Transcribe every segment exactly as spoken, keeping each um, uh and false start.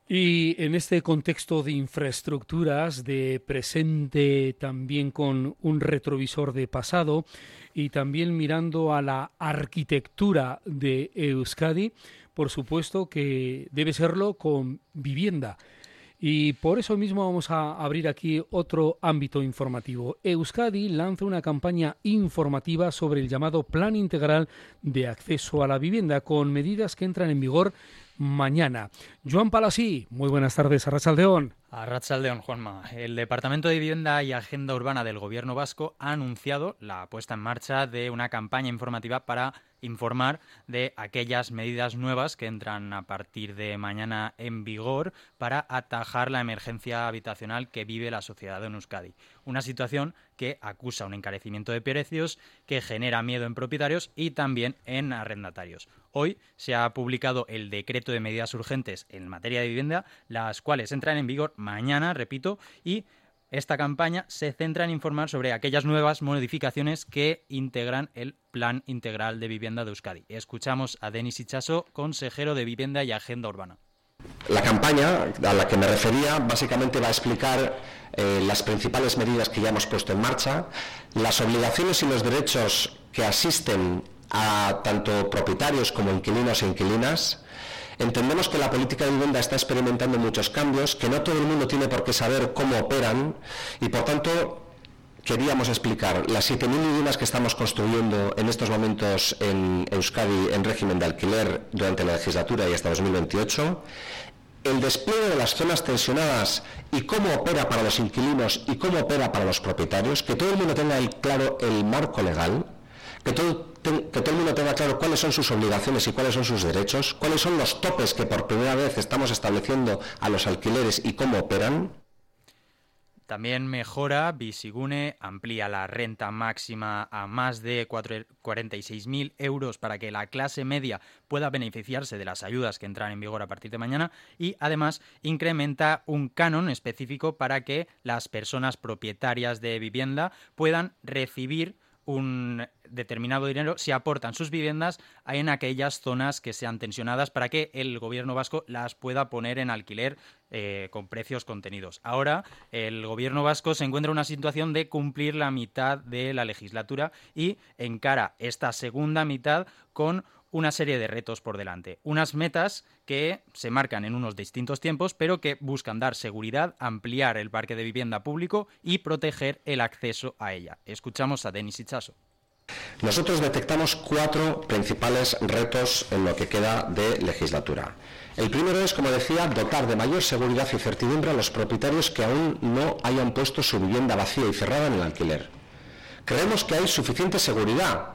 Y en este contexto de infraestructuras, de presente también con un retrovisor de pasado y también mirando a la arquitectura de Euskadi, por supuesto que debe serlo con vivienda. Y por eso mismo vamos a abrir aquí otro ámbito informativo. Euskadi lanza una campaña informativa sobre el llamado Plan Integral de Acceso a la Vivienda, con medidas que entran en vigor mañana. Joan Palasí, muy buenas tardes, Arratsaldeon. Arratsaldeon, Juanma. El Departamento de Vivienda y Agenda Urbana del Gobierno vasco ha anunciado la puesta en marcha de una campaña informativa para informar de aquellas medidas nuevas que entran a partir de mañana en vigor para atajar la emergencia habitacional que vive la sociedad en Euskadi. Una situación que acusa un encarecimiento de precios, que genera miedo en propietarios y también en arrendatarios. Hoy se ha publicado el decreto de medidas urgentes en materia de vivienda, las cuales entran en vigor mañana, repito, y esta campaña se centra en informar sobre aquellas nuevas modificaciones que integran el Plan Integral de Vivienda de Euskadi. Escuchamos a Denis Itxaso, consejero de Vivienda y Agenda Urbana. La campaña a la que me refería básicamente va a explicar eh, las principales medidas que ya hemos puesto en marcha, las obligaciones y los derechos que asisten a tanto propietarios como inquilinos e inquilinas. Entendemos que la política de vivienda está experimentando muchos cambios, que no todo el mundo tiene por qué saber cómo operan y, por tanto, queríamos explicar las siete mil viviendas que estamos construyendo en estos momentos en Euskadi en régimen de alquiler durante la legislatura y hasta dos mil veintiocho, el despliegue de las zonas tensionadas y cómo opera para los inquilinos y cómo opera para los propietarios, que todo el mundo tenga el, claro el marco legal, que todo, que todo el mundo tenga claro cuáles son sus obligaciones y cuáles son sus derechos, cuáles son los topes que por primera vez estamos estableciendo a los alquileres y cómo operan. También mejora, Bizigune amplía la renta máxima a más de cuarenta y seis mil euros para que la clase media pueda beneficiarse de las ayudas que entran en vigor a partir de mañana y además incrementa un canon específico para que las personas propietarias de vivienda puedan recibir un determinado dinero si aportan sus viviendas en aquellas zonas que sean tensionadas para que el gobierno vasco las pueda poner en alquiler eh, con precios contenidos. Ahora el gobierno vasco se encuentra en una situación de cumplir la mitad de la legislatura y encara esta segunda mitad con una serie de retos por delante. Unas metas que se marcan en unos distintos tiempos, pero que buscan dar seguridad, ampliar el parque de vivienda público y proteger el acceso a ella. Escuchamos a Denis Itxaso. Nosotros detectamos cuatro principales retos en lo que queda de legislatura. El primero es, como decía, dotar de mayor seguridad y certidumbre a los propietarios que aún no hayan puesto su vivienda vacía y cerrada en el alquiler. Creemos que hay suficiente seguridad,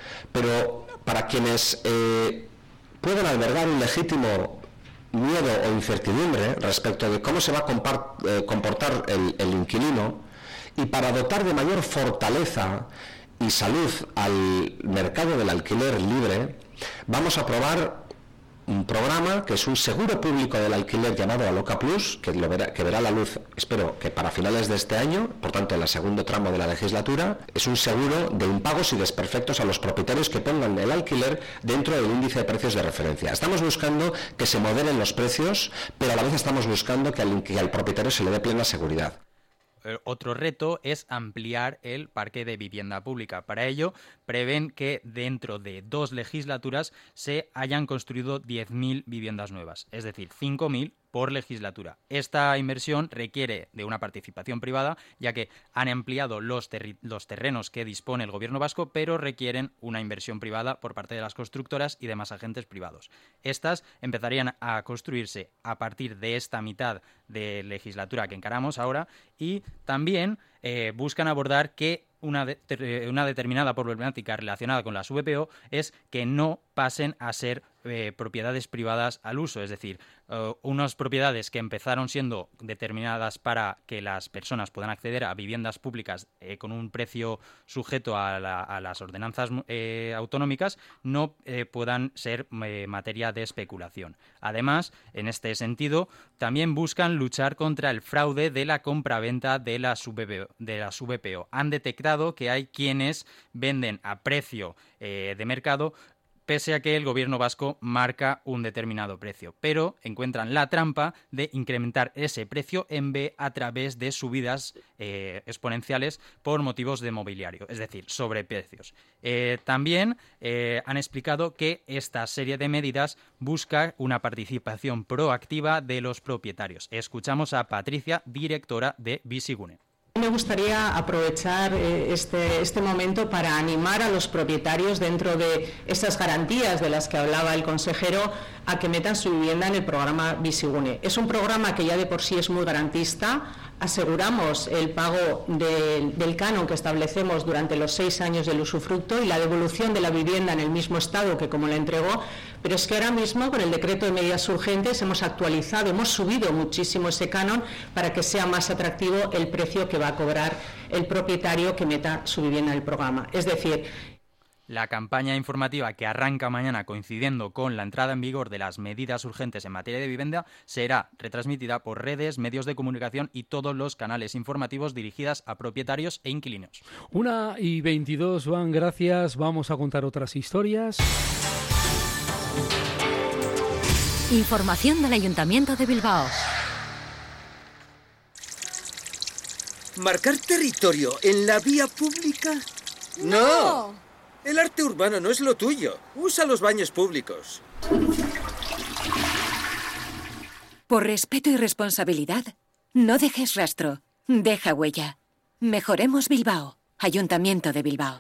pero para quienes eh, puedan albergar un legítimo miedo o incertidumbre respecto de cómo se va a compar, eh, comportar el, el inquilino, y para dotar de mayor fortaleza y salud al mercado del alquiler libre, vamos a aprobar un programa que es un seguro público del alquiler llamado Aloca Plus, que, lo verá, que verá la luz, espero que para finales de este año, por tanto en el segundo tramo de la legislatura. Es un seguro de impagos y desperfectos a los propietarios que pongan el alquiler dentro del índice de precios de referencia. Estamos buscando que se moderen los precios, pero a la vez estamos buscando que al, que al propietario se le dé plena seguridad. Otro reto es ampliar el parque de vivienda pública. Para ello, prevén que dentro de dos legislaturas se hayan construido diez mil viviendas nuevas, es decir, cinco mil por legislatura. Esta inversión requiere de una participación privada, ya que han ampliado los, terri- los terrenos que dispone el gobierno vasco, pero requieren una inversión privada por parte de las constructoras y demás agentes privados. Estas empezarían a construirse a partir de esta mitad de legislatura que encaramos ahora y también eh, buscan abordar que Una, de, una determinada problemática relacionada con las V P O es que no pasen a ser eh, propiedades privadas al uso, es decir, uh, unas propiedades que empezaron siendo determinadas para que las personas puedan acceder a viviendas públicas eh, con un precio sujeto a, la, a las ordenanzas eh, autonómicas, no eh, puedan ser eh, materia de especulación. Además, en este sentido, también buscan luchar contra el fraude de la compraventa de las V P O. De las V P O. Han detectado que hay quienes venden a precio eh, de mercado pese a que el gobierno vasco marca un determinado precio. Pero encuentran la trampa de incrementar ese precio en B a través de subidas eh, exponenciales por motivos de mobiliario, es decir, sobreprecios. Eh, también eh, han explicado que esta serie de medidas busca una participación proactiva de los propietarios. Escuchamos a Patricia, directora de Bizigune. Me gustaría aprovechar este, este momento para animar a los propietarios, dentro de esas garantías de las que hablaba el consejero, a que metan su vivienda en el programa Bizigune. Es un programa que ya de por sí es muy garantista. Aseguramos el pago de, del canon que establecemos durante los seis años del usufructo y la devolución de la vivienda en el mismo estado que como la entregó, pero es que ahora mismo con el decreto de medidas urgentes hemos actualizado, hemos subido muchísimo ese canon para que sea más atractivo el precio que va a cobrar el propietario que meta su vivienda en el programa. Es decir, la campaña informativa que arranca mañana coincidiendo con la entrada en vigor de las medidas urgentes en materia de vivienda será retransmitida por redes, medios de comunicación y todos los canales informativos dirigidas a propietarios e inquilinos. Una y veintidós, Juan, gracias. Vamos a contar otras historias. Información del Ayuntamiento de Bilbao. ¿Marcar territorio en la vía pública? ¡No! ¡No! El arte urbano no es lo tuyo. Usa los baños públicos. Por respeto y responsabilidad, no dejes rastro. Deja huella. Mejoremos Bilbao. Ayuntamiento de Bilbao.